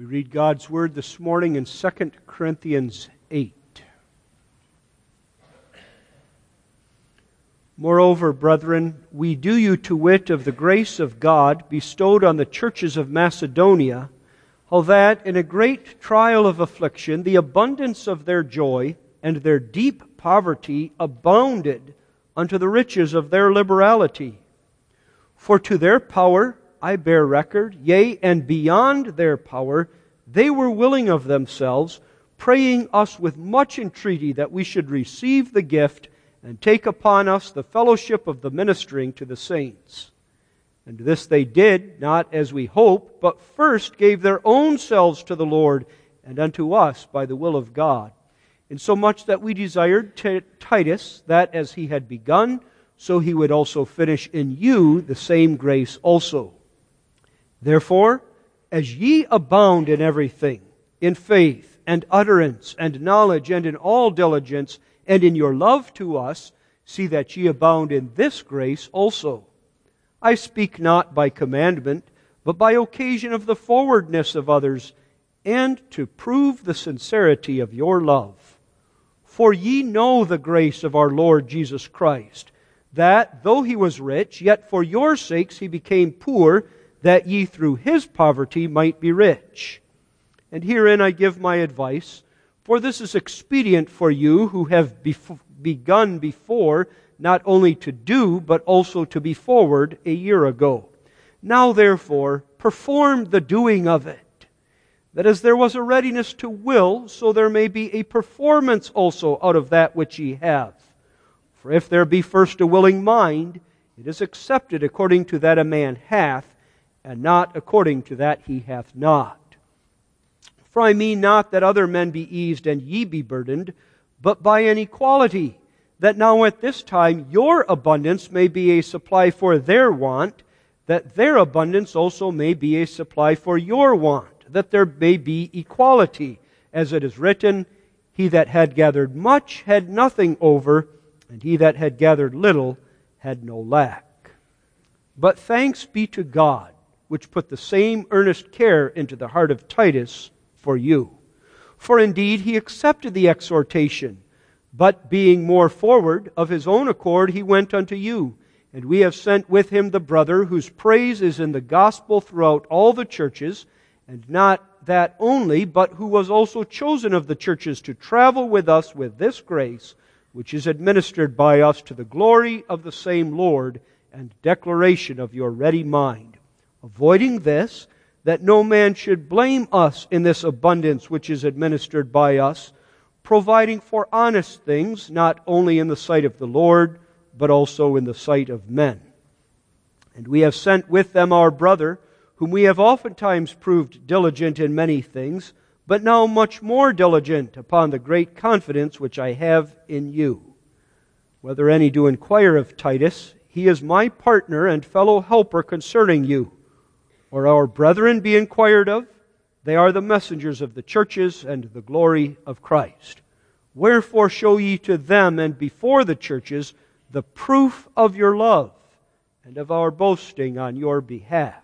We read God's Word this morning in 2 Corinthians 8. Moreover, brethren, we do you to wit of the grace of God bestowed on the churches of Macedonia, how that in a great trial of affliction the abundance of their joy and their deep poverty abounded unto the riches of their liberality. For to their power I bear record, yea, and beyond their power, they were willing of themselves, praying us with much entreaty that we should receive the gift and take upon us the fellowship of the ministering to the saints. And this they did, not as we hoped, but first gave their own selves to the Lord and unto us by the will of God, insomuch that we desired Titus, that as he had begun, so he would also finish in you the same grace also. Therefore, as ye abound in everything, in faith and utterance and knowledge and in all diligence and in your love to us, see that ye abound in this grace also. I speak not by commandment, but by occasion of the forwardness of others, and to prove the sincerity of your love. For ye know the grace of our Lord Jesus Christ, that, though he was rich, yet for your sakes he became poor, that ye through his poverty might be rich. And herein I give my advice, for this is expedient for you who have begun before, not only to do, but also to be forward a year ago. Now therefore, perform the doing of it, that as there was a readiness to will, so there may be a performance also out of that which ye have. For if there be first a willing mind, it is accepted according to that a man hath, and not according to that he hath not. For I mean not that other men be eased and ye be burdened, but by an equality, that now at this time your abundance may be a supply for their want, that their abundance also may be a supply for your want, that there may be equality, as it is written, he that had gathered much had nothing over, and he that had gathered little had no lack. But thanks be to God, which put the same earnest care into the heart of Titus for you. For indeed he accepted the exhortation, but being more forward, of his own accord he went unto you. And we have sent with him the brother, whose praise is in the gospel throughout all the churches, and not that only, but who was also chosen of the churches to travel with us with this grace, which is administered by us to the glory of the same Lord, and declaration of your ready mind. Avoiding this, that no man should blame us in this abundance which is administered by us, providing for honest things, not only in the sight of the Lord, but also in the sight of men. And we have sent with them our brother, whom we have oftentimes proved diligent in many things, but now much more diligent upon the great confidence which I have in you. Whether any do inquire of Titus, he is my partner and fellow helper concerning you. Or our brethren be inquired of, they are the messengers of the churches and the glory of Christ. Wherefore show ye to them and before the churches the proof of your love and of our boasting on your behalf.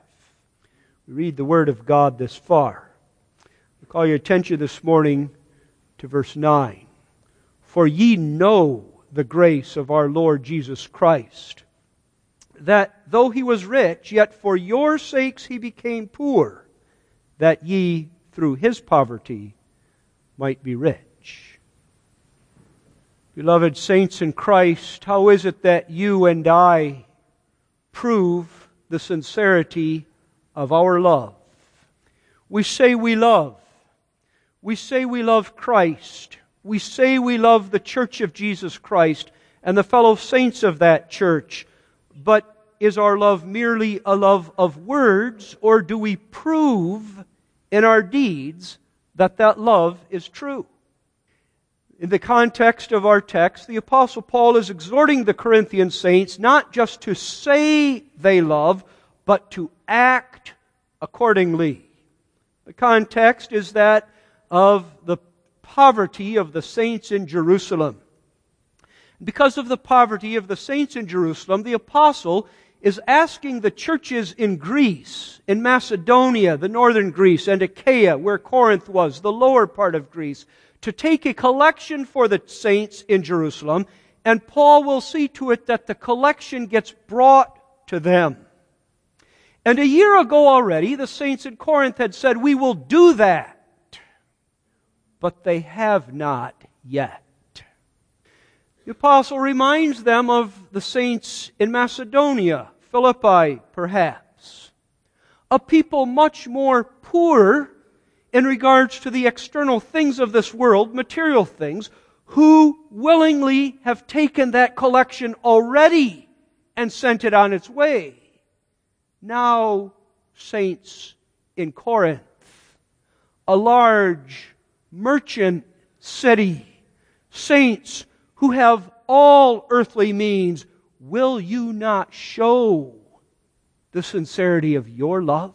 We read the Word of God this far. I call your attention this morning to verse 9. For ye know the grace of our Lord Jesus Christ, that though he was rich, yet for your sakes he became poor, that ye through his poverty might be rich. Beloved saints in Christ, how is it that you and I prove the sincerity of our love? We say we love. We say we love Christ. We say we love the church of Jesus Christ and the fellow saints of that church. But is our love merely a love of words, or do we prove in our deeds that that love is true? In the context of our text, the Apostle Paul is exhorting the Corinthian saints not just to say they love, but to act accordingly. The context is that of the poverty of the saints in Jerusalem. Because of the poverty of the saints in Jerusalem, the apostle is asking the churches in Greece, in Macedonia, the northern Greece, and Achaia, where Corinth was, the lower part of Greece, to take a collection for the saints in Jerusalem, and Paul will see to it that the collection gets brought to them. And a year ago already, the saints in Corinth had said, "We will do that," but they have not yet. The apostle reminds them of the saints in Macedonia, Philippi perhaps, a people much more poor in regards to the external things of this world, material things, who willingly have taken that collection already and sent it on its way. Now, saints in Corinth, a large merchant city, saints who have all earthly means, will you not show the sincerity of your love?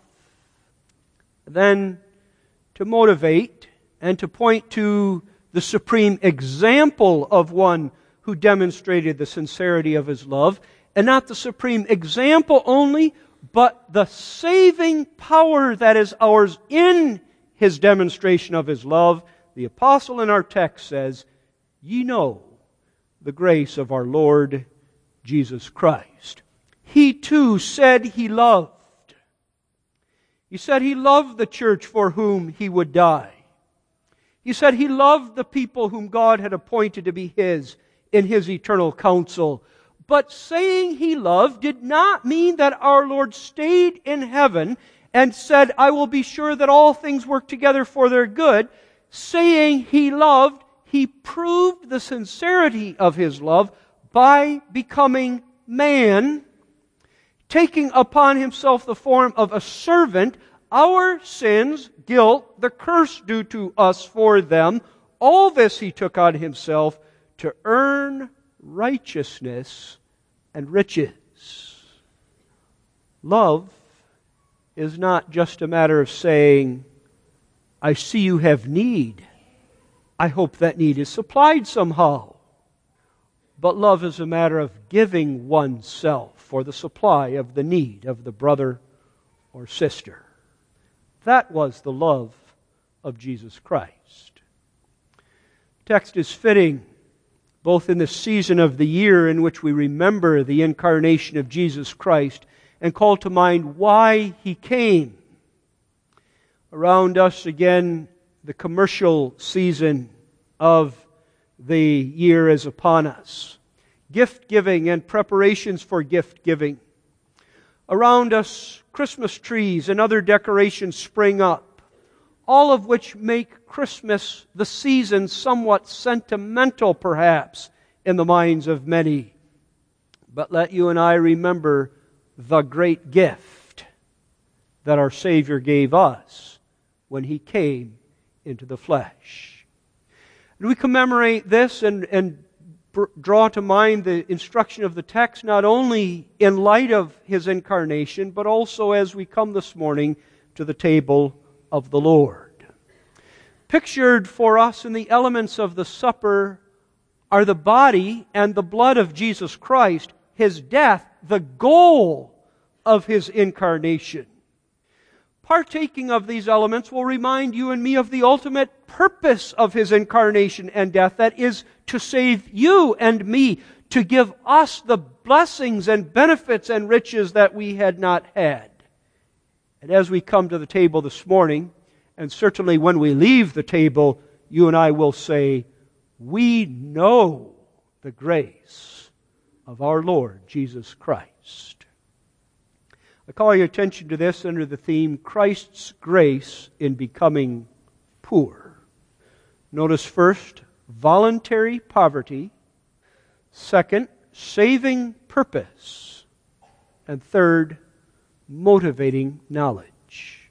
Then, to motivate and to point to the supreme example of one who demonstrated the sincerity of his love, and not the supreme example only, but the saving power that is ours in his demonstration of his love, the apostle in our text says, "Ye know the grace of our Lord Jesus Christ." He too said he loved. He said he loved the church for whom he would die. He said he loved the people whom God had appointed to be his in his eternal counsel. But saying he loved did not mean that our Lord stayed in heaven and said, "I will be sure that all things work together for their good." Saying he loved, he proved the sincerity of his love by becoming man, taking upon himself the form of a servant, our sins, guilt, the curse due to us for them, all this he took on himself to earn righteousness and riches. Love is not just a matter of saying, "I see you have need. I hope that need is supplied somehow." But love is a matter of giving oneself for the supply of the need of the brother or sister. That was the love of Jesus Christ. The text is fitting both in the season of the year in which we remember the incarnation of Jesus Christ and call to mind why He came. Around us again, the commercial season of the year is upon us. Gift giving and preparations for gift giving. Around us, Christmas trees and other decorations spring up, all of which make Christmas, the season, somewhat sentimental perhaps in the minds of many. But let you and I remember the great gift that our Savior gave us when He came into the flesh. And we commemorate this and draw to mind the instruction of the text not only in light of His incarnation, but also as we come this morning to the table of the Lord. Pictured for us in the elements of the supper are the body and the blood of Jesus Christ, His death, the goal of His incarnation. Partaking of these elements will remind you and me of the ultimate purpose of His incarnation and death, that is to save you and me, to give us the blessings and benefits and riches that we had not had. And as we come to the table this morning, and certainly when we leave the table, you and I will say, we know the grace of our Lord Jesus Christ. I call your attention to this under the theme, Christ's grace in becoming poor. Notice first, voluntary poverty. Second, saving purpose. And third, motivating knowledge.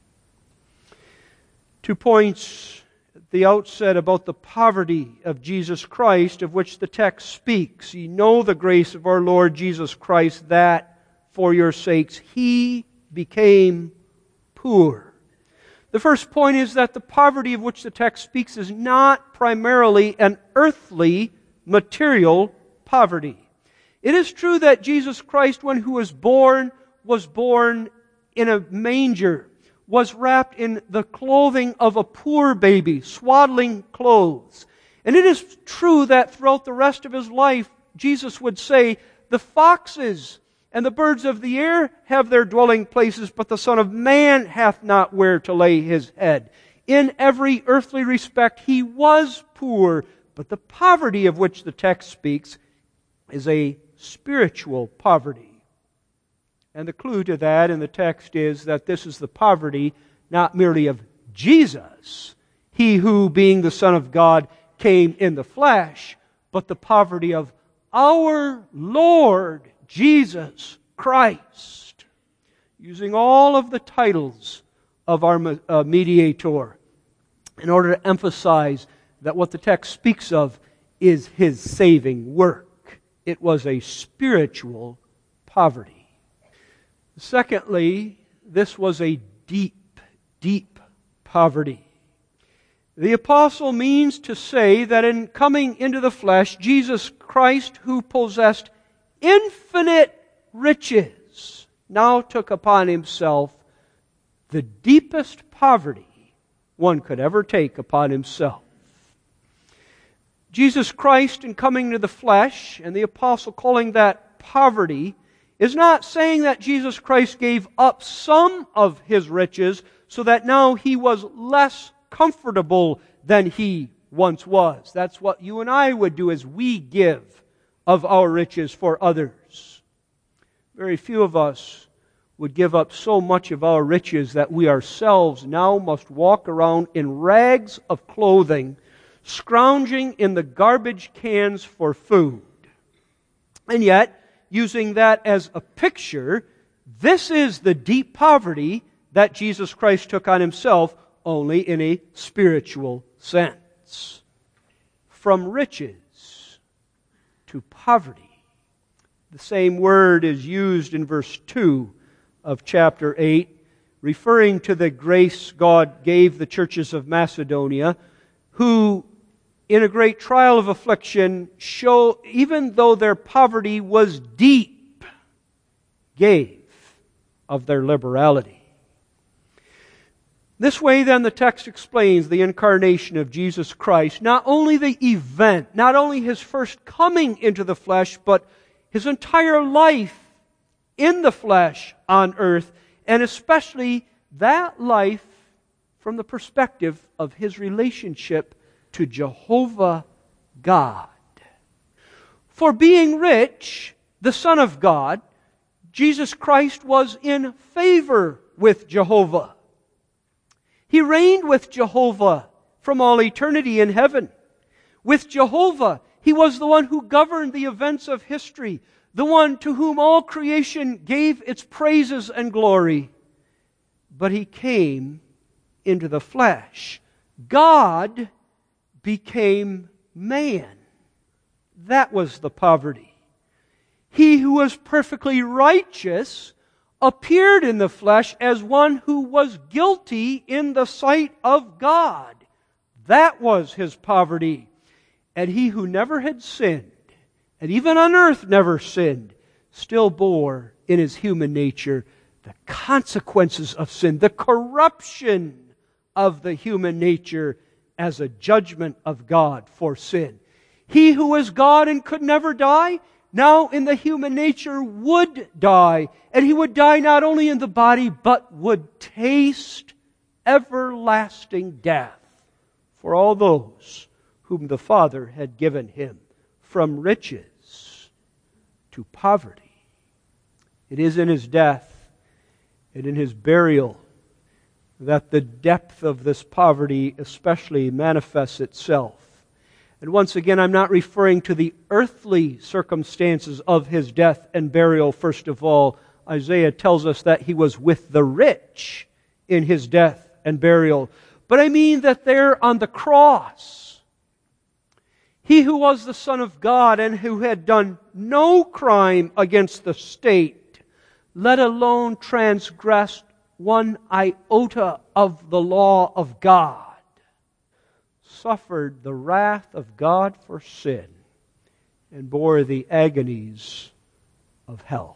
2 points at the outset about the poverty of Jesus Christ, of which the text speaks. You know the grace of our Lord Jesus Christ, that for your sakes He became poor. The first point is that the poverty of which the text speaks is not primarily an earthly, material poverty. It is true that Jesus Christ, when He was born in a manger, was wrapped in the clothing of a poor baby, swaddling clothes. And it is true that throughout the rest of His life, Jesus would say, "The foxes and the birds of the air have their dwelling places, but the Son of Man hath not where to lay His head." In every earthly respect, He was poor, but the poverty of which the text speaks is a spiritual poverty. And the clue to that in the text is that this is the poverty not merely of Jesus, He who, being the Son of God, came in the flesh, but the poverty of our Lord Jesus Christ. Using all of the titles of our mediator in order to emphasize that what the text speaks of is His saving work. It was a spiritual poverty. Secondly, this was a deep, deep poverty. The apostle means to say that in coming into the flesh, Jesus Christ, who possessed infinite riches, now took upon Himself the deepest poverty one could ever take upon Himself. Jesus Christ, in coming to the flesh, and the apostle calling that poverty, is not saying that Jesus Christ gave up some of His riches so that now He was less comfortable than He once was. That's what you and I would do as we give of our riches for others. Very few of us would give up so much of our riches that we ourselves now must walk around in rags of clothing, scrounging in the garbage cans for food. And yet, using that as a picture, this is the deep poverty that Jesus Christ took on Himself, only in a spiritual sense. From riches to poverty. The same word is used in verse 2 of chapter 8, referring to the grace God gave the churches of Macedonia, who in a great trial of affliction show, even though their poverty was deep, gave of their liberality. This way, then, the text explains the incarnation of Jesus Christ, not only the event, not only His first coming into the flesh, but His entire life in the flesh on earth, and especially that life from the perspective of His relationship to Jehovah God. For being rich, the Son of God, Jesus Christ was in favor with Jehovah. He reigned with Jehovah from all eternity in heaven. With Jehovah, He was the one who governed the events of history, the one to whom all creation gave its praises and glory. But He came into the flesh. God became man. That was the poverty. He who was perfectly righteous appeared in the flesh as one who was guilty in the sight of God. That was His poverty. And He who never had sinned, and even on earth never sinned, still bore in His human nature the consequences of sin, the corruption of the human nature as a judgment of God for sin. He who was God and could never die, now in the human nature would die. And He would die not only in the body, but would taste everlasting death for all those whom the Father had given Him. From riches to poverty. It is in His death and in His burial that the depth of this poverty especially manifests itself. And once again, I'm not referring to the earthly circumstances of His death and burial. First of all, Isaiah tells us that He was with the rich in His death and burial. But I mean that there on the cross, He who was the Son of God and who had done no crime against the state, let alone transgressed one iota of the law of God, suffered the wrath of God for sin and bore the agonies of hell.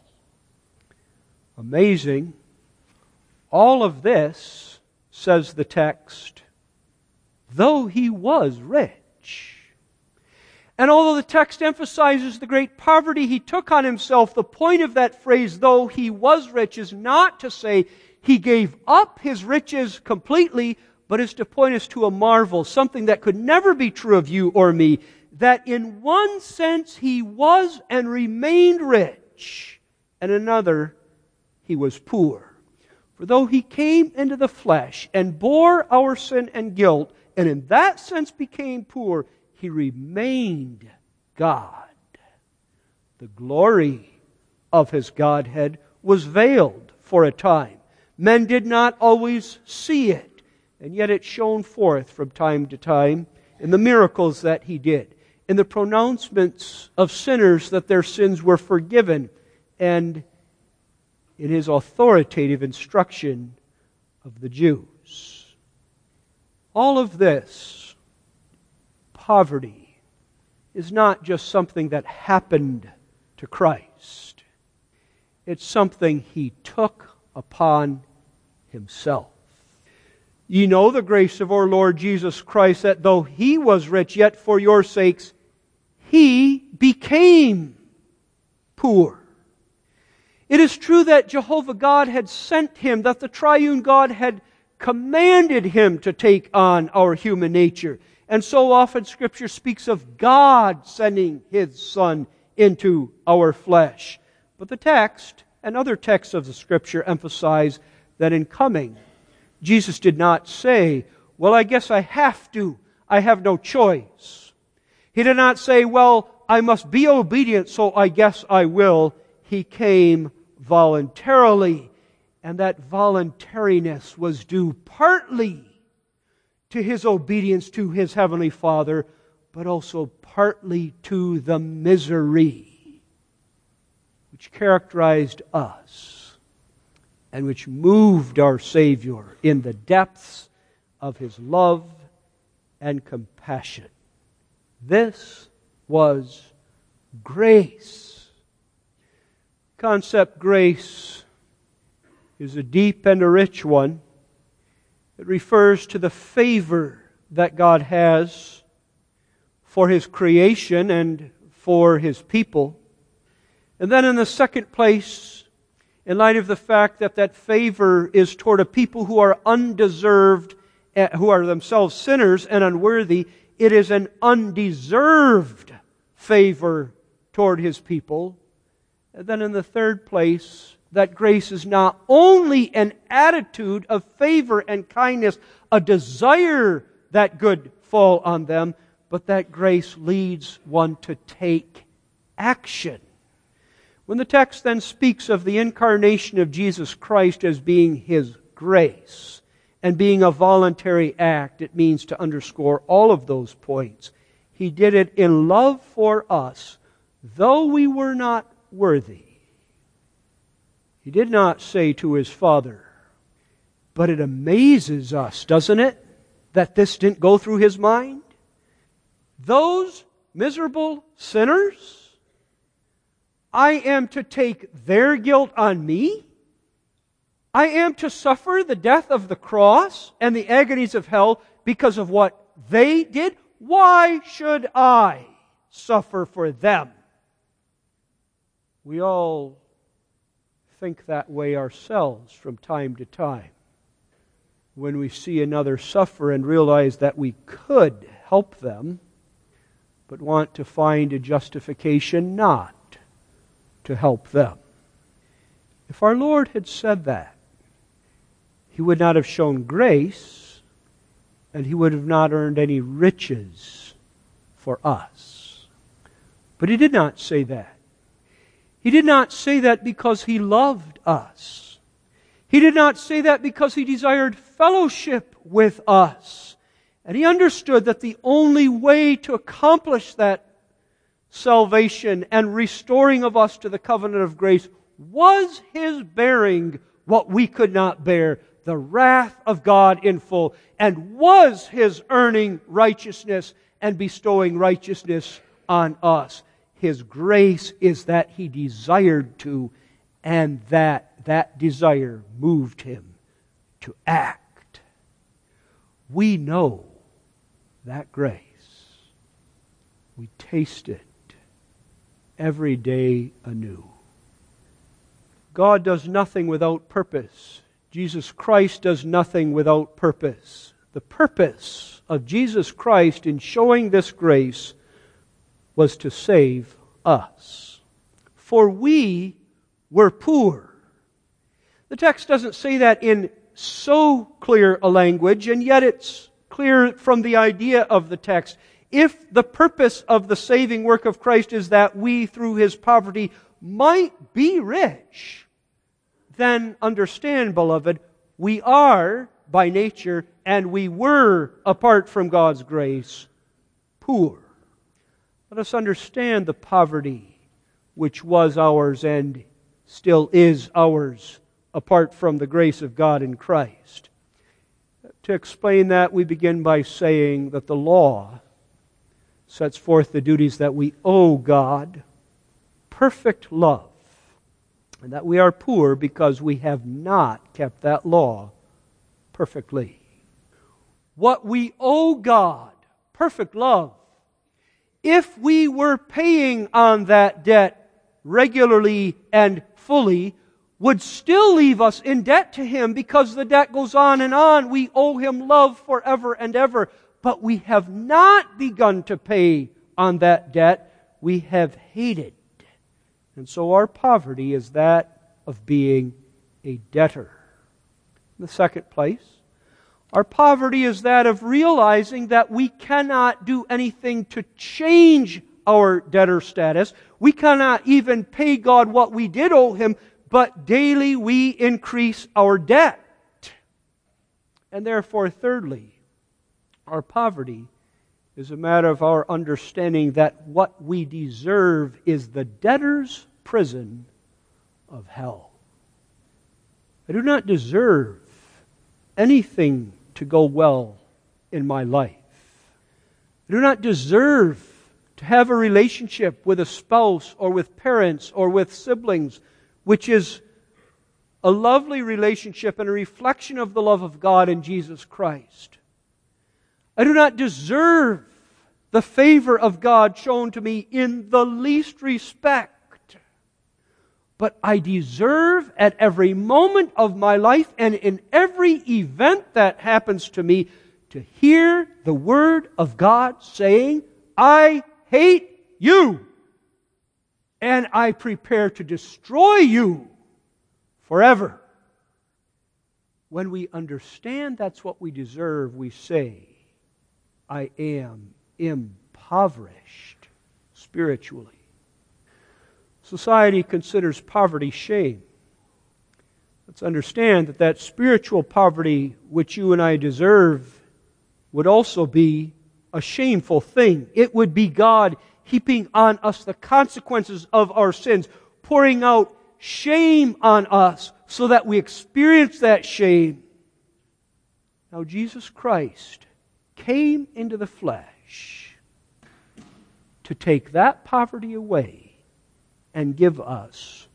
Amazing. All of this, says the text, though he was rich. And although the text emphasizes the great poverty he took on himself, the point of that phrase, though he was rich, is not to say he gave up his riches completely, but is to point us to a marvel, something that could never be true of you or me, that in one sense he was and remained rich, and in another he was poor. For though he came into the flesh and bore our sin and guilt, and in that sense became poor, he remained God. The glory of his Godhead was veiled for a time. Men did not always see it, and yet it shone forth from time to time in the miracles that he did, in the pronouncements of sinners that their sins were forgiven, and in his authoritative instruction of the Jews. All of this poverty is not just something that happened to Christ. It's something he took upon himself. Ye know the grace of our Lord Jesus Christ, that though he was rich, yet for your sakes he became poor. It is true that Jehovah God had sent him, that the triune God had commanded him to take on our human nature. And so often Scripture speaks of God sending His Son into our flesh. But the text and other texts of the Scripture emphasize that in coming, Jesus did not say, well, I guess I have to. I have no choice. He did not say, well, I must be obedient, so I guess I will. He came voluntarily, and that voluntariness was due partly to His obedience to His Heavenly Father, but also partly to the misery which characterized us and which moved our Savior in the depths of His love and compassion. This was grace. Concept grace is a deep and a rich one. It refers to the favor that God has for His creation and for His people. And then in the second place, in light of the fact that that favor is toward a people who are undeserved, who are themselves sinners and unworthy, it is an undeserved favor toward His people. And then in the third place, that grace is not only an attitude of favor and kindness, a desire that good fall on them, but that grace leads one to take action. When the text then speaks of the incarnation of Jesus Christ as being His grace and being a voluntary act, it means to underscore all of those points. He did it in love for us, though we were not worthy. He did not say to His Father, but it amazes us, doesn't it, that this didn't go through His mind? Those miserable sinners, I am to take their guilt on me? I am to suffer the death of the cross and the agonies of hell because of what they did? Why should I suffer for them? We all think that way ourselves from time to time. When we see another suffer and realize that we could help them, but want to find a justification not to help them. If our Lord had said that, He would not have shown grace, and He would have not earned any riches for us. But He did not say that. He did not say that because He loved us. He did not say that because He desired fellowship with us. And He understood that the only way to accomplish that salvation and restoring of us to the covenant of grace was His bearing what we could not bear, the wrath of God in full, and was His earning righteousness and bestowing righteousness on us. His grace is that He desired to, and that desire moved Him to act. We know that grace. We taste it every day anew. God does nothing without purpose. Jesus Christ does nothing without purpose. The purpose of Jesus Christ in showing this grace was to save us. For we were poor. The text doesn't say that in so clear a language, and yet it's clear from the idea of the text. If the purpose of the saving work of Christ is that we, through His poverty, might be rich, then understand, beloved, we are by nature, and we were, apart from God's grace, poor. Let us understand the poverty which was ours and still is ours apart from the grace of God in Christ. To explain that, we begin by saying that the law sets forth the duties that we owe God, perfect love, and that we are poor because we have not kept that law perfectly. What we owe God, perfect love, if we were paying on that debt regularly and fully, would still leave us in debt to Him because the debt goes on and on. We owe Him love forever and ever. But we have not begun to pay on that debt. We have hated. And so our poverty is that of being a debtor. In the second place, our poverty is that of realizing that we cannot do anything to change our debtor status. We cannot even pay God what we did owe Him, but daily we increase our debt. And therefore, thirdly, our poverty is a matter of our understanding that what we deserve is the debtor's prison of hell. I do not deserve anything to go well in my life. I do not deserve to have a relationship with a spouse or with parents or with siblings, which is a lovely relationship and a reflection of the love of God in Jesus Christ. I do not deserve the favor of God shown to me in the least respect. But I deserve at every moment of my life and in every event that happens to me to hear the Word of God saying, I hate you and I prepare to destroy you forever. When we understand that's what we deserve, we say, I am impoverished spiritually. Society considers poverty shame. Let's understand that spiritual poverty which you and I deserve would also be a shameful thing. It would be God heaping on us the consequences of our sins, pouring out shame on us so that we experience that shame. Now Jesus Christ came into the flesh to take that poverty away and give us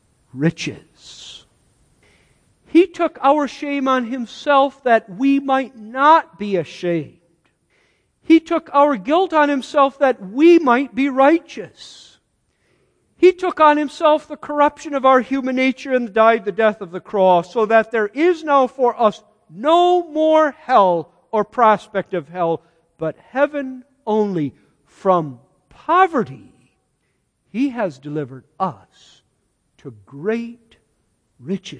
riches. He took our shame on Himself that we might not be ashamed. He took our guilt on Himself that we might be righteous. He took on Himself the corruption of our human nature and died the death of the cross, so that there is now for us no more hell or prospect of hell, but heaven only. From poverty, He has delivered us to great riches.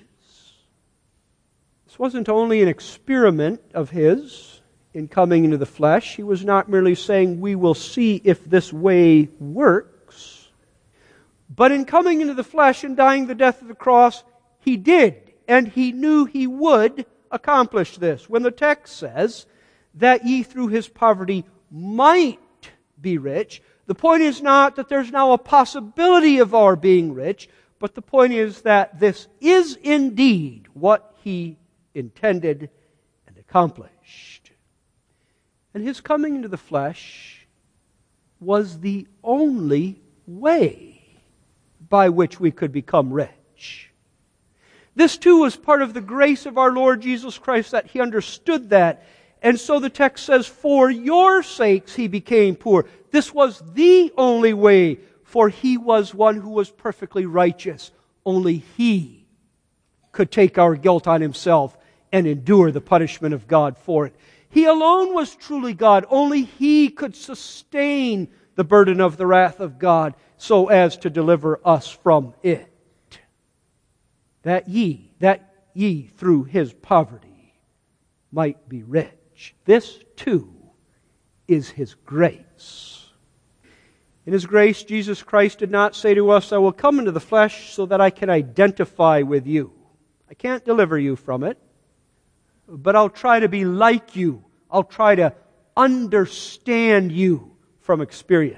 This wasn't only an experiment of His in coming into the flesh. He was not merely saying, we will see if this way works. But in coming into the flesh and dying the death of the cross, He did, and He knew He would accomplish this. When the text says that ye through His poverty might be rich, the point is not that there's now a possibility of our being rich, but the point is that this is indeed what He intended and accomplished. And His coming into the flesh was the only way by which we could become rich. This too was part of the grace of our Lord Jesus Christ, that He understood that. And so the text says, for your sakes He became poor. This was the only way, for He was one who was perfectly righteous. Only He could take our guilt on Himself and endure the punishment of God for it. He alone was truly God. Only He could sustain the burden of the wrath of God so as to deliver us from it. That ye through His poverty might be rich. This too is His grace. In His grace, Jesus Christ did not say to us, I will come into the flesh so that I can identify with you. I can't deliver you from it, but I'll try to be like you. I'll try to understand you from experience.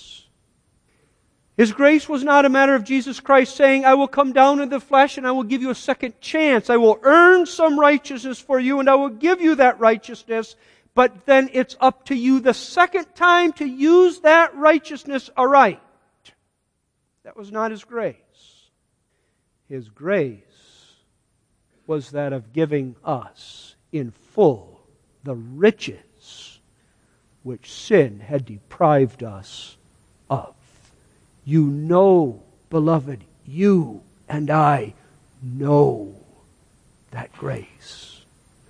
His grace was not a matter of Jesus Christ saying, I will come down in the flesh and I will give you a second chance. I will earn some righteousness for you and I will give you that righteousness, but then it's up to you the second time to use that righteousness aright. That was not His grace. His grace was that of giving us in full the riches which sin had deprived us of. You know, beloved, you and I know that grace.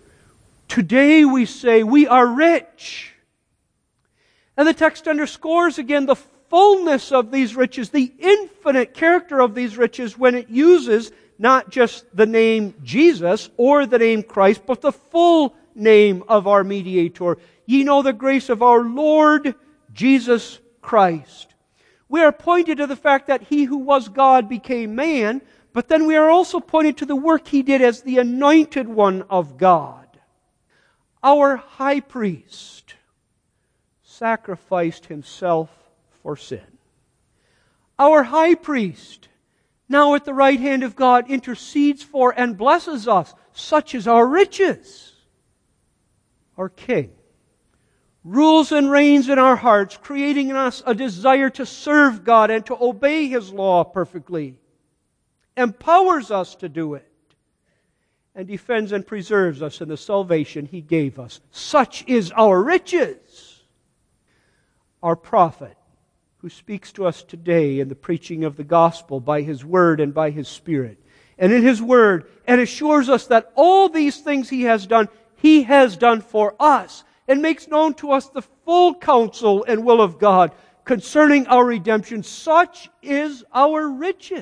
Today we say we are rich. And the text underscores again the fullness of these riches, the infinite character of these riches when it uses not just the name Jesus or the name Christ, but the full name of our mediator. Ye know the grace of our Lord Jesus Christ. We are pointed to the fact that He who was God became man, but then we are also pointed to the work He did as the anointed one of God. Our high priest sacrificed Himself for sin. Our high priest, now at the right hand of God, intercedes for and blesses us. Such is our riches. Our King rules and reigns in our hearts, creating in us a desire to serve God and to obey His law perfectly, empowers us to do it, and defends and preserves us in the salvation He gave us. Such is our riches. Our prophet, who speaks to us today in the preaching of the gospel by his word and by his Spirit, and in his word, and assures us that all these things he has done for us, and makes known to us the full counsel and will of God concerning our redemption. Such is our riches.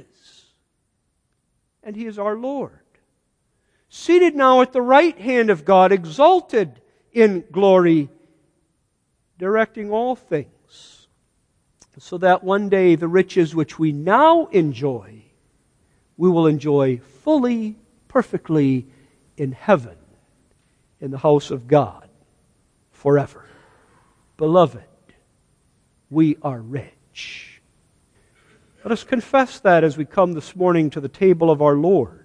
And He is our Lord, seated now at the right hand of God, exalted in glory, directing all things, so that one day the riches which we now enjoy, we will enjoy fully, perfectly in heaven, in the house of God, forever. Beloved, we are rich. Let us confess that as we come this morning to the table of our Lord.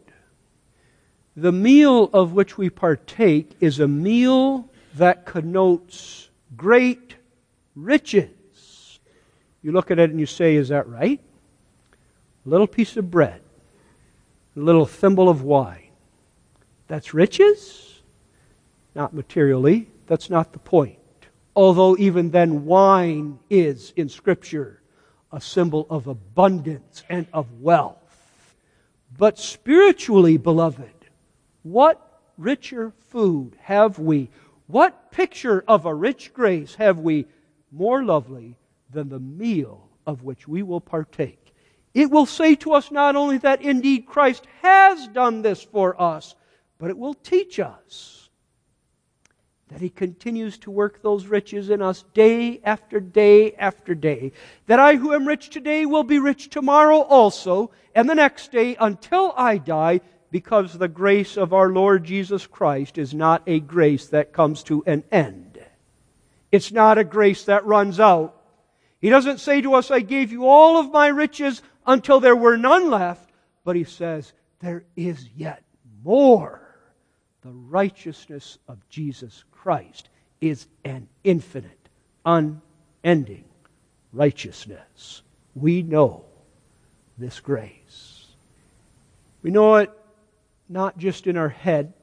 The meal of which we partake is a meal that connotes great riches. You look at it and you say, is that right? A little piece of bread, a little thimble of wine. That's riches? Not materially. That's not the point. Although even then wine is, in Scripture, a symbol of abundance and of wealth. But spiritually, beloved, what richer food have we? What picture of a rich grace have we more lovely than the meal of which we will partake? It will say to us not only that indeed Christ has done this for us, but it will teach us that He continues to work those riches in us day after day after day. That I who am rich today will be rich tomorrow also, and the next day until I die, because the grace of our Lord Jesus Christ is not a grace that comes to an end. It's not a grace that runs out. He doesn't say to us, I gave you all of my riches until there were none left, but He says, there is yet more. The righteousness of Jesus Christ is an infinite, unending righteousness. we know this grace. We know it not just in our head,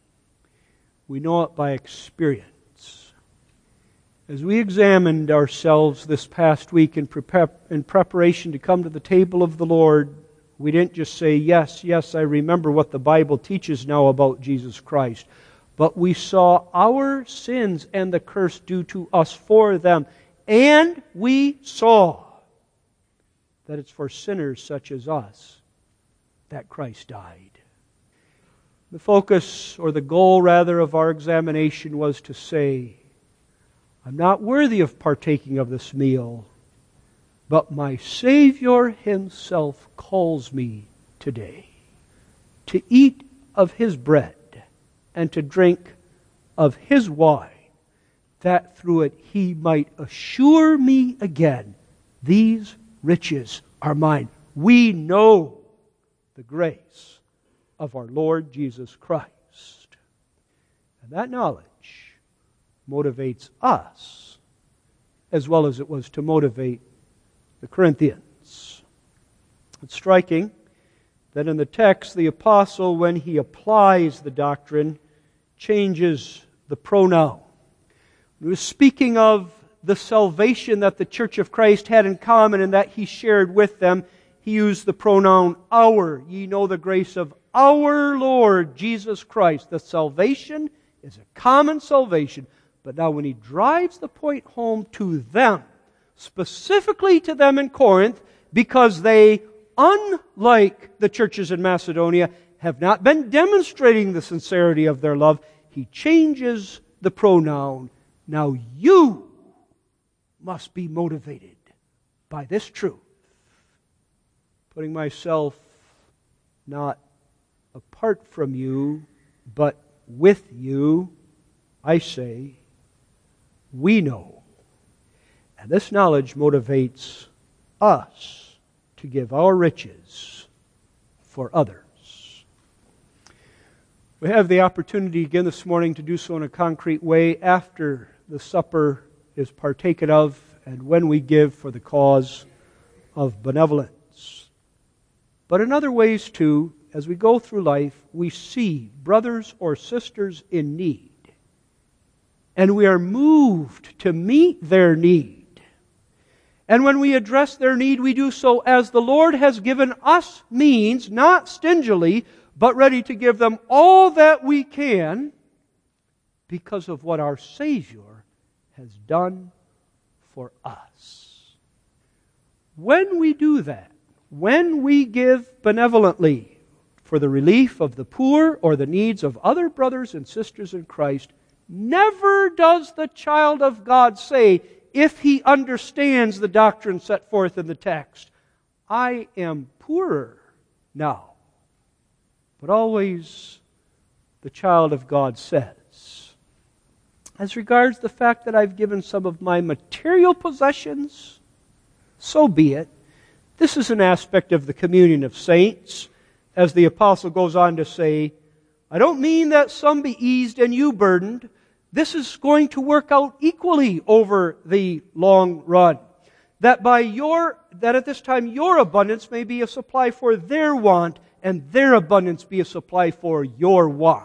we know it by experience. As we examined ourselves this past week in preparation to come to the table of the Lord, we didn't just say, yes, I remember what the Bible teaches now about Jesus Christ. But we saw our sins and the curse due to us for them. And we saw that it's for sinners such as us that Christ died. The focus, or the goal rather, of our examination was to say, I'm not worthy of partaking of this meal, but my Savior Himself calls me today to eat of His bread and to drink of His wine, that through it He might assure me again, these riches are mine. We know the grace of our Lord Jesus Christ. And that knowledge motivates us as well as it was to motivate the Corinthians. It's striking that in the text, the apostle, when he applies the doctrine, changes the pronoun. He was speaking of the salvation that the Church of Christ had in common and that he shared with them. He used the pronoun our. Ye know the grace of our Lord Jesus Christ. The salvation is a common salvation. But now when he drives the point home to them, specifically to them in Corinth, because they, unlike the churches in Macedonia, have not been demonstrating the sincerity of their love, he changes the pronoun. Now you must be motivated by this truth. Putting myself not apart from you, but with you, I say, we know. And this knowledge motivates us to give our riches for others. We have the opportunity again this morning to do so in a concrete way after the supper is partaken of and when we give for the cause of benevolence. But in other ways too, as we go through life, we see brothers or sisters in need. And we are moved to meet their need. And when we address their need, we do so as the Lord has given us means, not stingily, but ready to give them all that we can because of what our Savior has done for us. When we do that, when we give benevolently for the relief of the poor or the needs of other brothers and sisters in Christ, never does the child of God say, if he understands the doctrine set forth in the text, I am poorer now. But always the child of God says, as regards the fact that I've given some of my material possessions, so be it. This is an aspect of the communion of saints, as the apostle goes on to say, I don't mean that some be eased and you burdened. This is going to work out equally over the long run. That at this time your abundance may be a supply for their want, and their abundance be a supply for your want.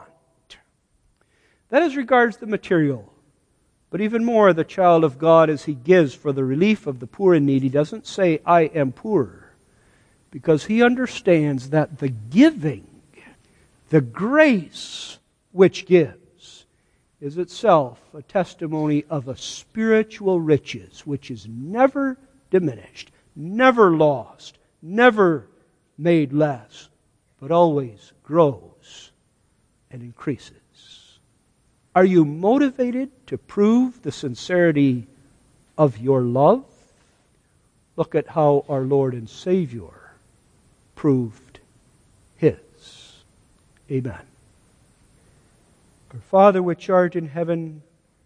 That as regards the material. But even more, the child of God, as he gives for the relief of the poor and needy, doesn't say, I am poor. Because he understands that the giving, the grace which gives, is itself a testimony of a spiritual riches which is never diminished, never lost, never made less, but always grows and increases. Are you motivated to prove the sincerity of your love? Look at how our Lord and Savior proved His. Amen. Our Father which art in heaven,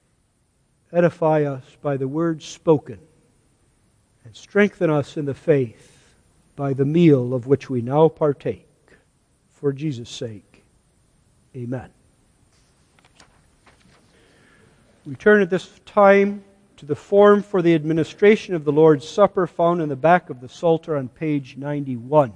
edify us by the words spoken, and strengthen us in the faith by the meal of which we now partake. For Jesus' sake, amen. We turn at this time to the form for the administration of the Lord's Supper found in the back of the Psalter on page 91.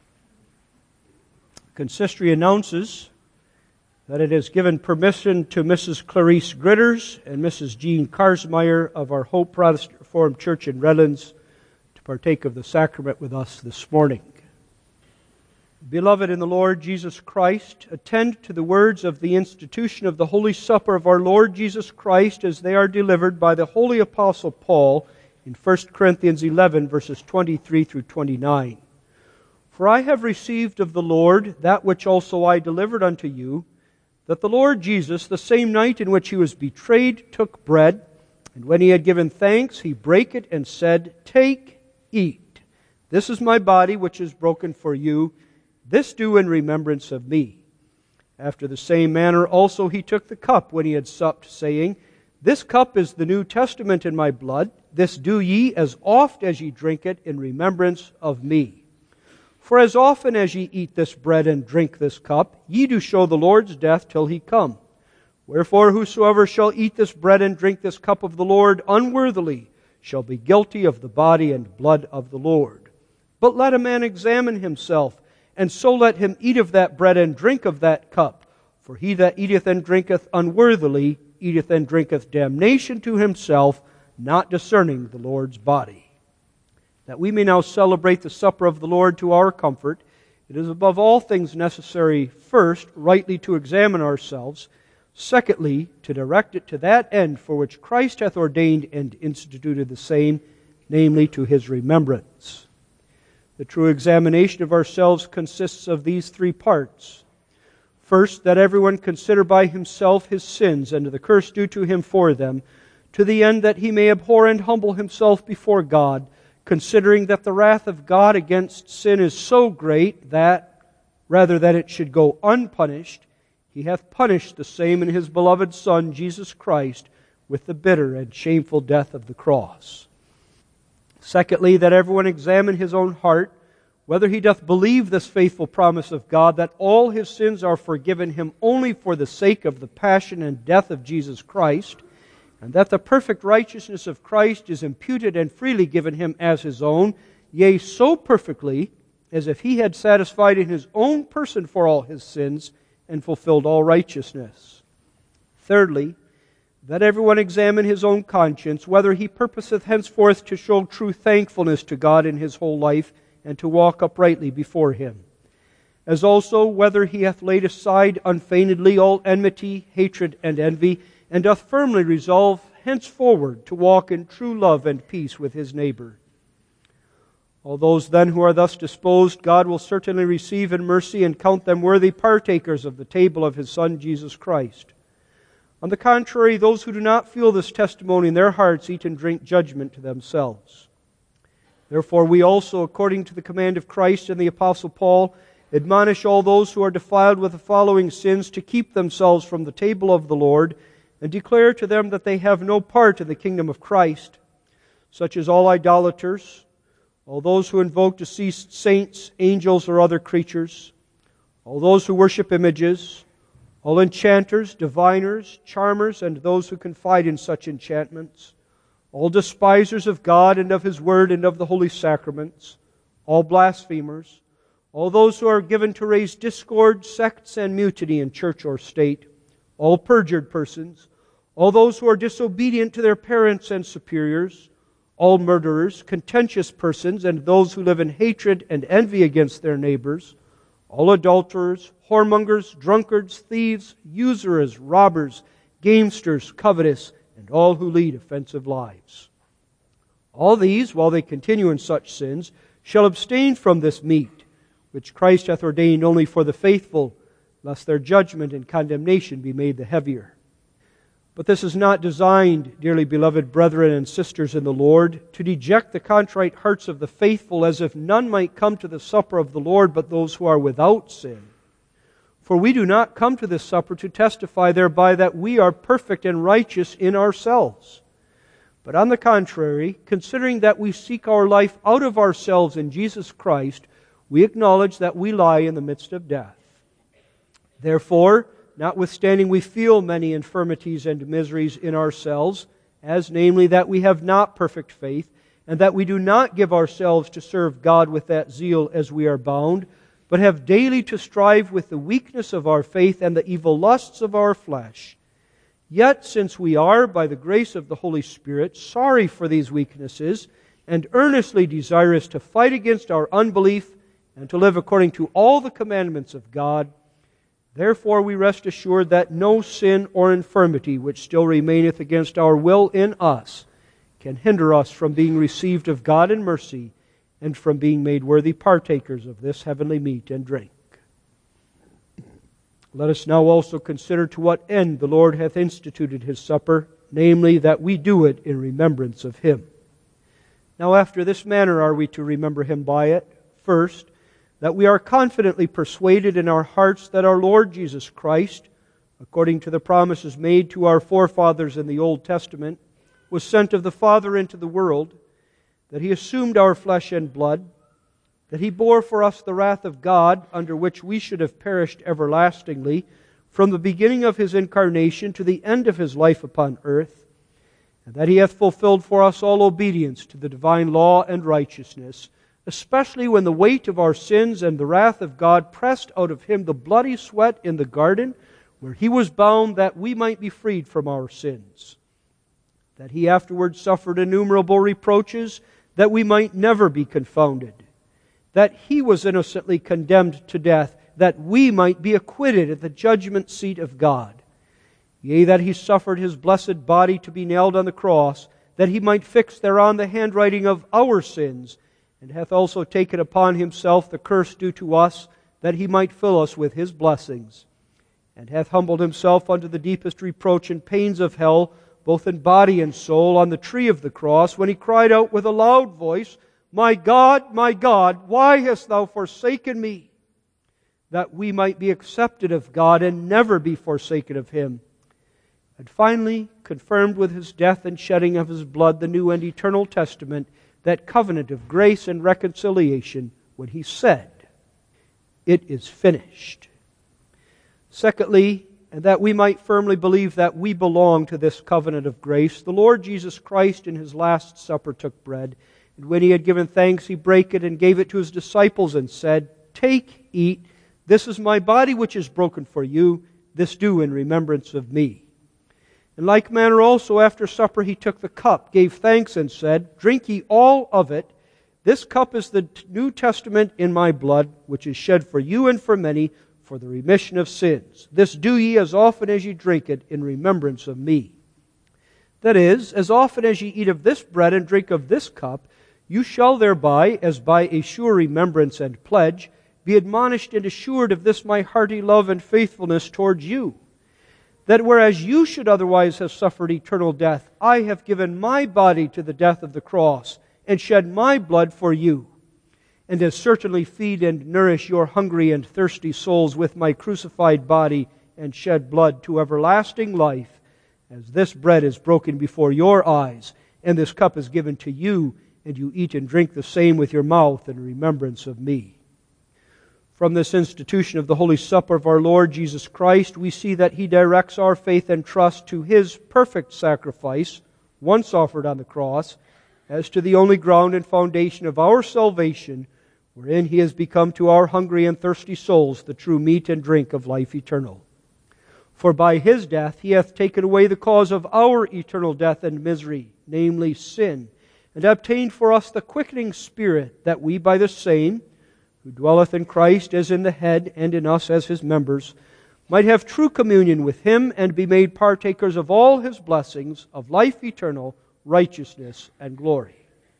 Consistory announces that it has given permission to Mrs. Clarice Gritters and Mrs. Jean Karsmeyer of our Hope Protestant Reformed Church in Redlands to partake of the sacrament with us this morning. Beloved in the Lord Jesus Christ, attend to the words of the institution of the Holy Supper of our Lord Jesus Christ as they are delivered by the Holy Apostle Paul in 1 Corinthians 11, verses 23 through 29. For I have received of the Lord that which also I delivered unto you, that the Lord Jesus, the same night in which he was betrayed, took bread, and when he had given thanks, he brake it and said, Take, eat. This is my body which is broken for you. This do in remembrance of me. After the same manner also he took the cup when he had supped, saying, This cup is the New Testament in my blood. This do ye as oft as ye drink it in remembrance of me. For as often as ye eat this bread and drink this cup, ye do show the Lord's death till he come. Wherefore whosoever shall eat this bread and drink this cup of the Lord unworthily shall be guilty of the body and blood of the Lord. But let a man examine himself, and so let him eat of that bread and drink of that cup. For he that eateth and drinketh unworthily eateth and drinketh damnation to himself, not discerning the Lord's body. That we may now celebrate the supper of the Lord to our comfort, it is above all things necessary, first, rightly to examine ourselves, secondly, to direct it to that end for which Christ hath ordained and instituted the same, namely to his remembrance. The true examination of ourselves consists of these three parts. First, that everyone consider by himself his sins and the curse due to him for them, to the end that he may abhor and humble himself before God, considering that the wrath of God against sin is so great that, rather than it should go unpunished, he hath punished the same in his beloved Son, Jesus Christ, with the bitter and shameful death of the cross. Secondly, that everyone examine his own heart, whether he doth believe this faithful promise of God, that all his sins are forgiven him only for the sake of the passion and death of Jesus Christ, and that the perfect righteousness of Christ is imputed and freely given him as his own, yea, so perfectly, as if he had satisfied in his own person for all his sins, and fulfilled all righteousness. Thirdly, that everyone examine his own conscience, whether he purposeth henceforth to show true thankfulness to God in his whole life, and to walk uprightly before him. As also whether he hath laid aside unfeignedly all enmity, hatred, and envy, and doth firmly resolve henceforward to walk in true love and peace with his neighbor. All those then who are thus disposed, God will certainly receive in mercy and count them worthy partakers of the table of his Son, Jesus Christ. On the contrary, those who do not feel this testimony in their hearts eat and drink judgment to themselves. Therefore we also, according to the command of Christ and the Apostle Paul, admonish all those who are defiled with the following sins to keep themselves from the table of the Lord, and declare to them that they have no part in the kingdom of Christ, such as all idolaters, all those who invoke deceased saints, angels, or other creatures, all those who worship images, all enchanters, diviners, charmers, and those who confide in such enchantments, all despisers of God and of His Word and of the holy sacraments, all blasphemers, all those who are given to raise discord, sects, and mutiny in church or state, all perjured persons, all those who are disobedient to their parents and superiors, all murderers, contentious persons, and those who live in hatred and envy against their neighbors, all adulterers, whoremongers, drunkards, thieves, usurers, robbers, gamesters, covetous, and all who lead offensive lives. All these, while they continue in such sins, shall abstain from this meat, which Christ hath ordained only for the faithful, lest their judgment and condemnation be made the heavier. But this is not designed, dearly beloved brethren and sisters in the Lord, to deject the contrite hearts of the faithful, as if none might come to the supper of the Lord but those who are without sin. For we do not come to this supper to testify thereby that we are perfect and righteous in ourselves. But on the contrary, considering that we seek our life out of ourselves in Jesus Christ, we acknowledge that we lie in the midst of death. Therefore, notwithstanding we feel many infirmities and miseries in ourselves, as namely that we have not perfect faith, and that we do not give ourselves to serve God with that zeal as we are bound, but have daily to strive with the weakness of our faith and the evil lusts of our flesh. Yet, since we are, by the grace of the Holy Spirit, sorry for these weaknesses, and earnestly desirous to fight against our unbelief and to live according to all the commandments of God, therefore we rest assured that no sin or infirmity which still remaineth against our will in us can hinder us from being received of God in mercy and from being made worthy partakers of this heavenly meat and drink. Let us now also consider to what end the Lord hath instituted His supper, namely, that we do it in remembrance of Him. Now after this manner are we to remember Him by it. First, that we are confidently persuaded in our hearts that our Lord Jesus Christ, according to the promises made to our forefathers in the Old Testament, was sent of the Father into the world, that He assumed our flesh and blood, that He bore for us the wrath of God, under which we should have perished everlastingly, from the beginning of His incarnation to the end of His life upon earth, and that He hath fulfilled for us all obedience to the divine law and righteousness, especially when the weight of our sins and the wrath of God pressed out of Him the bloody sweat in the garden, where He was bound that we might be freed from our sins. That He afterwards suffered innumerable reproaches, that we might never be confounded. That He was innocently condemned to death, that we might be acquitted at the judgment seat of God. Yea, that He suffered His blessed body to be nailed on the cross, that He might fix thereon the handwriting of our sins, and hath also taken upon Himself the curse due to us, that He might fill us with His blessings. And hath humbled Himself unto the deepest reproach and pains of hell, both in body and soul, on the tree of the cross, when He cried out with a loud voice, my God, why hast Thou forsaken me? That we might be accepted of God and never be forsaken of Him. And finally, confirmed with His death and shedding of His blood the new and eternal testament, that covenant of grace and reconciliation, when He said, it is finished. Secondly, and that we might firmly believe that we belong to this covenant of grace, the Lord Jesus Christ in His last supper took bread, and when He had given thanks, He brake it and gave it to His disciples and said, take, eat, this is my body which is broken for you, this do in remembrance of me. In like manner also after supper He took the cup, gave thanks and said, drink ye all of it, this cup is the New Testament in my blood, which is shed for you and for many, for the remission of sins. This do ye as often as ye drink it in remembrance of me. That is, as often as ye eat of this bread and drink of this cup, you shall thereby, as by a sure remembrance and pledge, be admonished and assured of this my hearty love and faithfulness towards you. That whereas you should otherwise have suffered eternal death, I have given my body to the death of the cross, and shed my blood for you. And as certainly feed and nourish your hungry and thirsty souls with my crucified body and shed blood to everlasting life, as this bread is broken before your eyes, and this cup is given to you, and you eat and drink the same with your mouth in remembrance of me. From this institution of the Holy Supper of our Lord Jesus Christ, we see that He directs our faith and trust to His perfect sacrifice, once offered on the cross, as to the only ground and foundation of our salvation, wherein He has become to our hungry and thirsty souls the true meat and drink of life eternal. For by His death He hath taken away the cause of our eternal death and misery, namely sin, and obtained for us the quickening Spirit, that we by the same, who dwelleth in Christ as in the head, and in us as His members, might have true communion with Him, and be made partakers of all His blessings of life eternal, righteousness, and glory.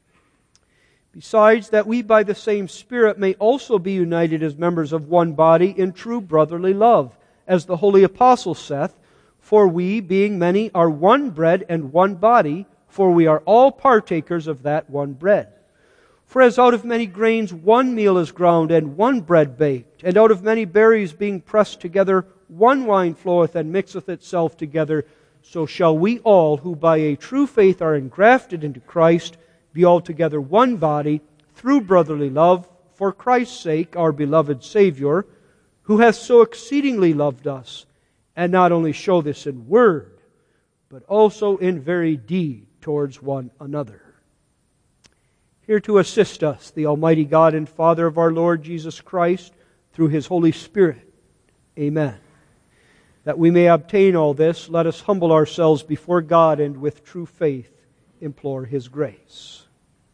Besides, that we by the same Spirit may also be united as members of one body in true brotherly love, as the holy apostle saith, for we, being many, are one bread and one body, for we are all partakers of that one bread. For as out of many grains one meal is ground, and one bread baked, and out of many berries being pressed together, one wine floweth and mixeth itself together, so shall we all, who by a true faith are engrafted into Christ, be altogether one body, through brotherly love, for Christ's sake, our beloved Savior, who hath so exceedingly loved us, and not only show this in word, but also in very deed towards one another. Here to assist us, the Almighty God and Father of our Lord Jesus Christ, through His Holy Spirit. Amen. That we may obtain all this, let us humble ourselves before God and with true faith implore His grace.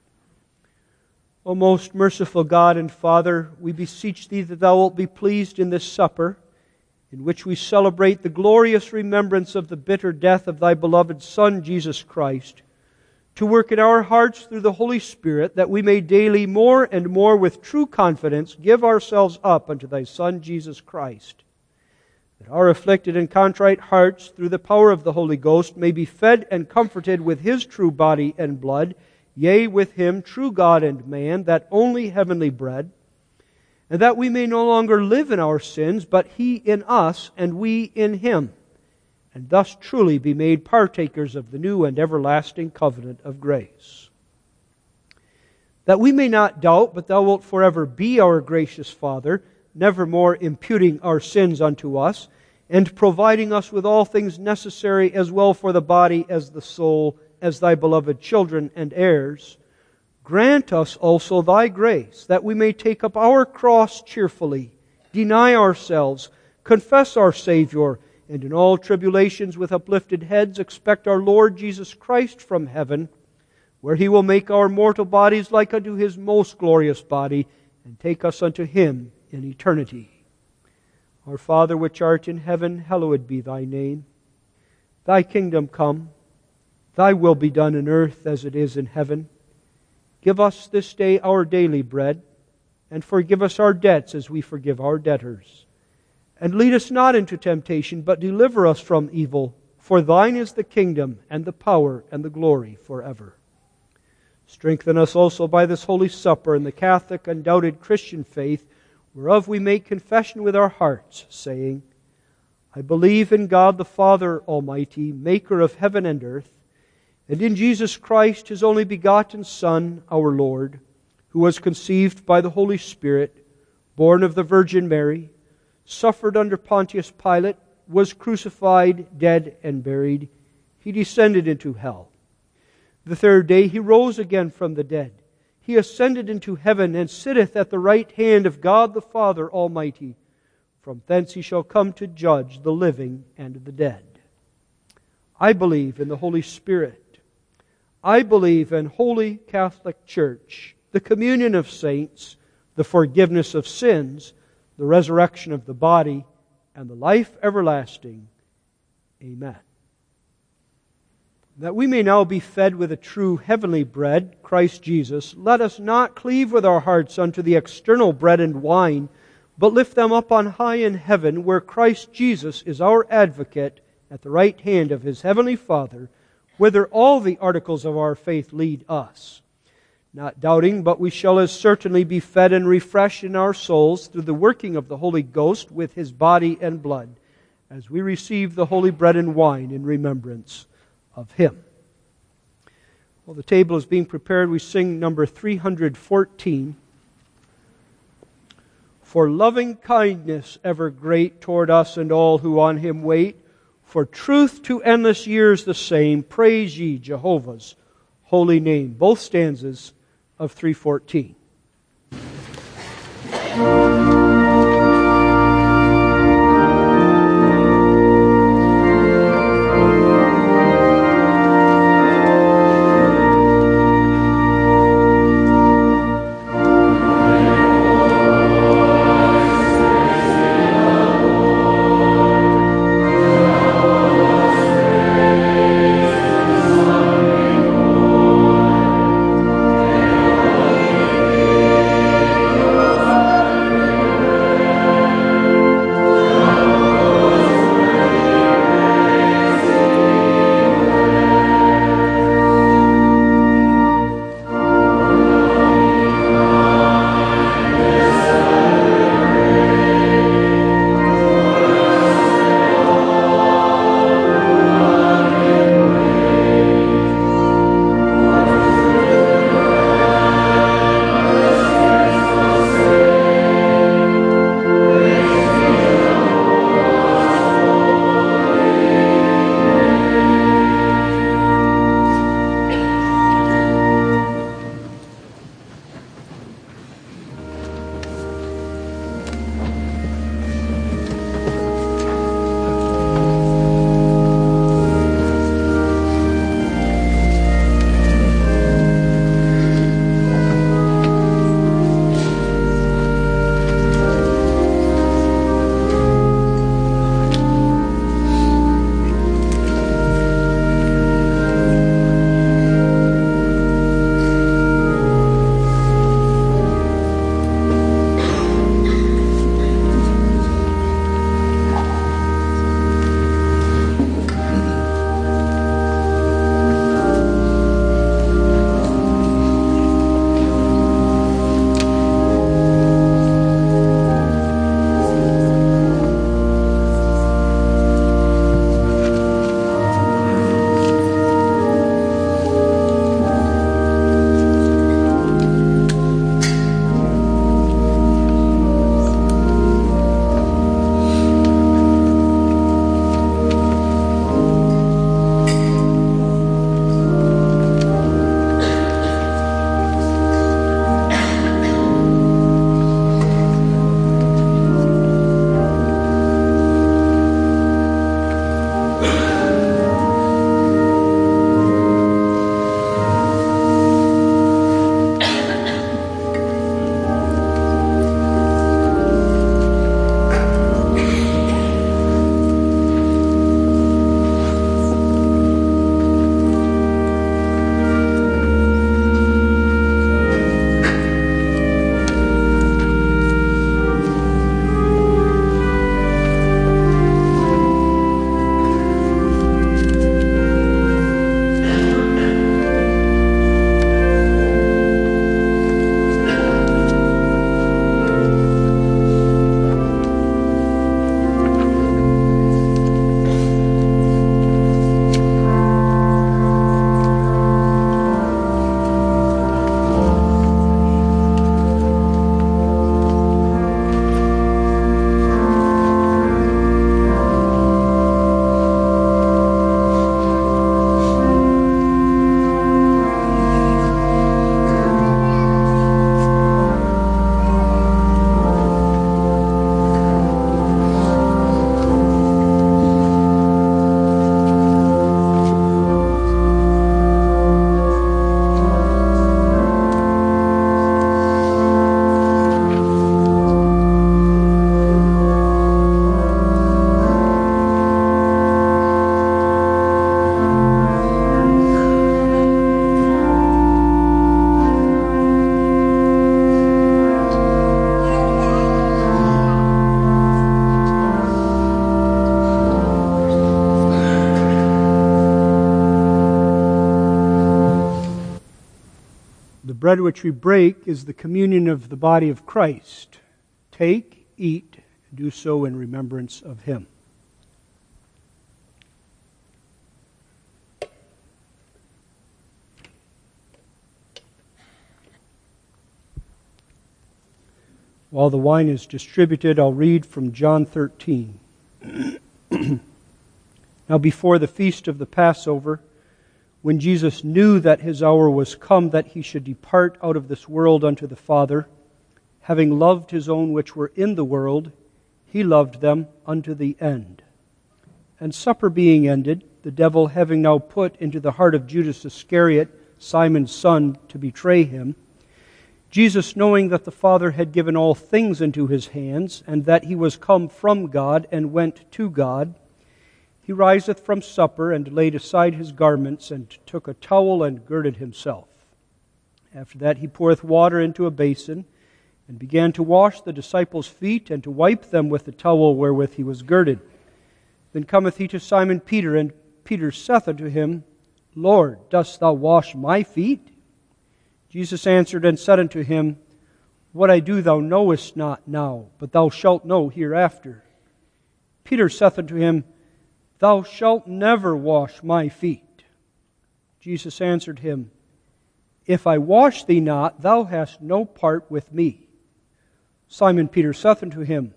O most merciful God and Father, we beseech Thee that Thou wilt be pleased in this supper, in which we celebrate the glorious remembrance of the bitter death of Thy beloved Son, Jesus Christ, to work in our hearts through the Holy Spirit, that we may daily more and more with true confidence give ourselves up unto Thy Son, Jesus Christ, that our afflicted and contrite hearts, through the power of the Holy Ghost, may be fed and comforted with His true body and blood, yea, with Him, true God and man, that only heavenly bread, and that we may no longer live in our sins, but He in us, and we in Him, and thus truly be made partakers of the new and everlasting covenant of grace. That we may not doubt, but Thou wilt forever be our gracious Father, nevermore imputing our sins unto us, and providing us with all things necessary as well for the body as the soul, as Thy beloved children and heirs, grant us also Thy grace, that we may take up our cross cheerfully, deny ourselves, confess our Savior, and in all tribulations with uplifted heads expect our Lord Jesus Christ from heaven, where He will make our mortal bodies like unto His most glorious body, and take us unto Him in eternity. Our Father which art in heaven, hallowed be Thy name. Thy kingdom come, Thy will be done in earth as it is in heaven. Give us this day our daily bread, and forgive us our debts as we forgive our debtors. And lead us not into temptation, but deliver us from evil. For Thine is the kingdom, and the power, and the glory forever. Strengthen us also by this Holy Supper and the Catholic, undoubted Christian faith, whereof we make confession with our hearts, saying, I believe in God the Father Almighty, maker of heaven and earth, and in Jesus Christ, His only begotten Son, our Lord, who was conceived by the Holy Spirit, born of the Virgin Mary, suffered under Pontius Pilate, was crucified, dead, and buried. He descended into hell. The third day He rose again from the dead. He ascended into heaven, and sitteth at the right hand of God the Father Almighty. From thence He shall come to judge the living and the dead. I believe in the Holy Spirit. I believe in Holy Catholic Church, the communion of saints, the forgiveness of sins, the resurrection of the body, and the life everlasting. Amen. That we may now be fed with a true heavenly bread, Christ Jesus, let us not cleave with our hearts unto the external bread and wine, but lift them up on high in heaven, where Christ Jesus is our advocate at the right hand of His heavenly Father, whither all the articles of our faith lead us. Not doubting, but we shall as certainly be fed and refreshed in our souls through the working of the Holy Ghost with His body and blood, as we receive the holy bread and wine in remembrance of Him. While the table is being prepared, we sing number 314. For loving kindness ever great toward us and all who on Him wait, for truth to endless years the same, praise ye Jehovah's holy name. Both stanzas of 314. bread which we break is the communion of the body of Christ. Take, eat, and do so in remembrance of Him. While the wine is distributed, I'll read from John 13. Now before the feast of the Passover, when Jesus knew that His hour was come, that He should depart out of this world unto the Father, having loved His own which were in the world, He loved them unto the end. And supper being ended, the devil having now put into the heart of Judas Iscariot, Simon's son, to betray Him, Jesus, knowing that the Father had given all things into His hands, and that He was come from God and went to God, He riseth from supper, and laid aside His garments, and took a towel, and girded Himself. After that He poureth water into a basin, and began to wash the disciples' feet, and to wipe them with the towel wherewith He was girded. Then cometh He to Simon Peter, and Peter saith unto Him, Lord, dost Thou wash my feet? Jesus answered and said unto him, What I do thou knowest not now, but thou shalt know hereafter. Peter saith unto Him, Thou shalt never wash my feet. Jesus answered him, If I wash thee not, thou hast no part with me. Simon Peter saith unto Him,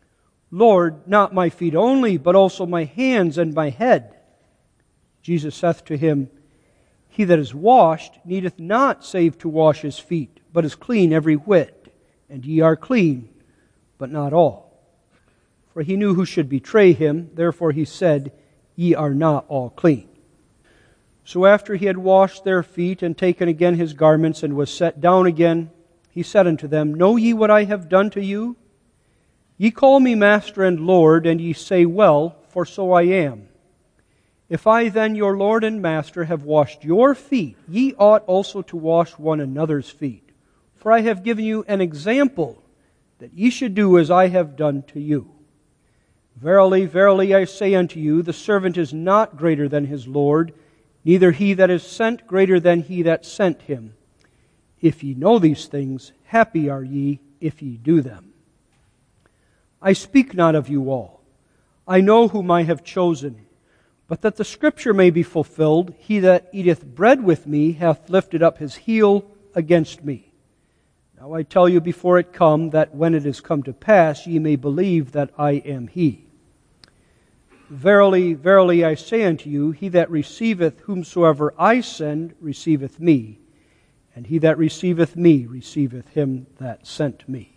Lord, not my feet only, but also my hands and my head. Jesus saith to him, He that is washed needeth not save to wash his feet, but is clean every whit. And ye are clean, but not all. For He knew who should betray Him, therefore He said, Ye are not all clean. So after He had washed their feet, and taken again His garments, and was set down again, He said unto them, Know ye what I have done to you? Ye call me Master and Lord, and ye say, Well, for so I am. If I then, your Lord and Master, have washed your feet, ye ought also to wash one another's feet. For I have given you an example, that ye should do as I have done to you. Verily, verily, I say unto you, the servant is not greater than his Lord, neither he that is sent greater than he that sent him. If ye know these things, happy are ye if ye do them. I speak not of you all. I know whom I have chosen. But that the Scripture may be fulfilled, He that eateth bread with me hath lifted up his heel against me. Now I tell you before it come, that when it is come to pass, ye may believe that I am He. Verily, verily, I say unto you, he that receiveth whomsoever I send receiveth me, and he that receiveth me receiveth Him that sent me.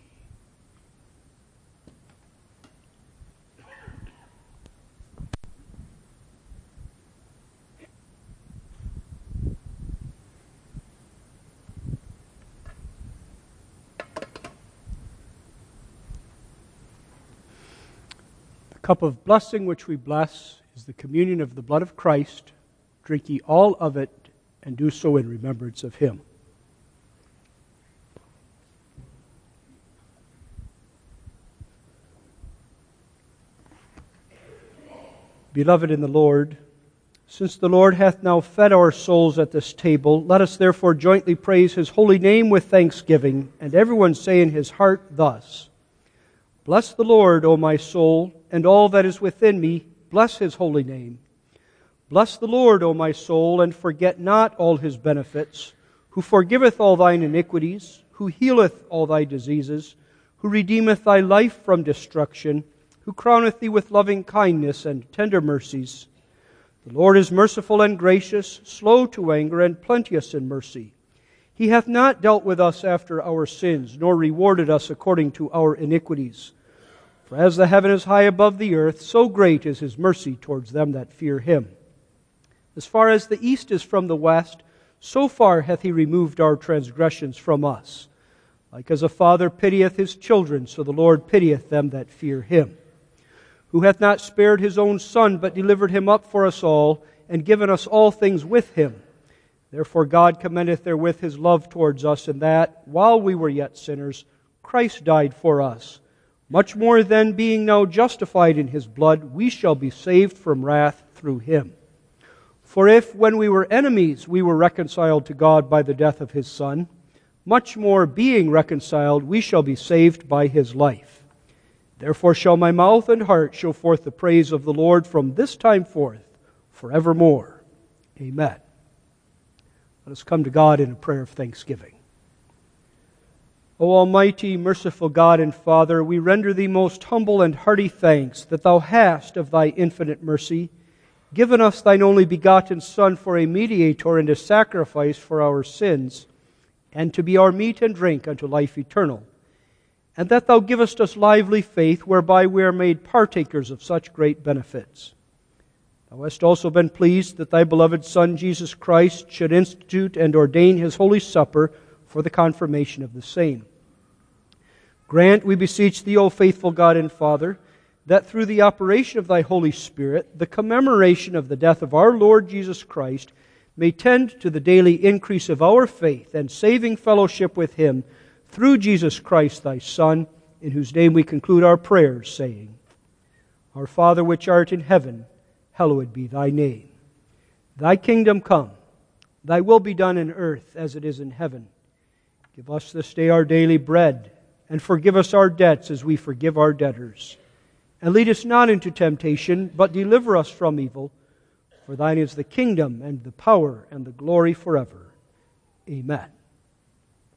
The cup of blessing which we bless is the communion of the blood of Christ. Drink ye all of it, and do so in remembrance of Him. Beloved in the Lord, since the Lord hath now fed our souls at this table, let us therefore jointly praise His holy name with thanksgiving, and everyone say in his heart thus, Bless the Lord, O my soul, and all that is within me, bless His holy name. Bless the Lord, O my soul, and forget not all His benefits, who forgiveth all thine iniquities, who healeth all thy diseases, who redeemeth thy life from destruction, who crowneth thee with loving kindness and tender mercies. The Lord is merciful and gracious, slow to anger, and plenteous in mercy. He hath not dealt with us after our sins, nor rewarded us according to our iniquities. For as the heaven is high above the earth, so great is His mercy towards them that fear Him. As far as the east is from the west, so far hath He removed our transgressions from us. Like as a father pitieth his children, so the Lord pitieth them that fear Him. Who hath not spared His own Son, but delivered Him up for us all, and given us all things with Him. Therefore God commendeth therewith His love towards us, in that, while we were yet sinners, Christ died for us. Much more then, being now justified in His blood, we shall be saved from wrath through Him. For if, when we were enemies, we were reconciled to God by the death of His Son, much more being reconciled, we shall be saved by his life. Therefore shall my mouth and heart show forth the praise of the Lord from this time forth, forevermore. Amen. Let us come to God in a prayer of thanksgiving. O Almighty, merciful God and Father, we render Thee most humble and hearty thanks that Thou hast, of Thy infinite mercy, given us Thine only begotten Son for a mediator and a sacrifice for our sins, and to be our meat and drink unto life eternal, and that Thou givest us lively faith, whereby we are made partakers of such great benefits. Thou hast also been pleased that Thy beloved Son, Jesus Christ, should institute and ordain His holy supper for the confirmation of the same. Grant, we beseech Thee, O faithful God and Father, that through the operation of Thy Holy Spirit, the commemoration of the death of our Lord Jesus Christ may tend to the daily increase of our faith and saving fellowship with Him through Jesus Christ, Thy Son, in whose name we conclude our prayers, saying, Our Father which art in heaven, hallowed be Thy name. Thy kingdom come, Thy will be done in earth as it is in heaven. Give us this day our daily bread, and forgive us our debts as we forgive our debtors. And lead us not into temptation, but deliver us from evil. For Thine is the kingdom, and the power, and the glory forever. Amen.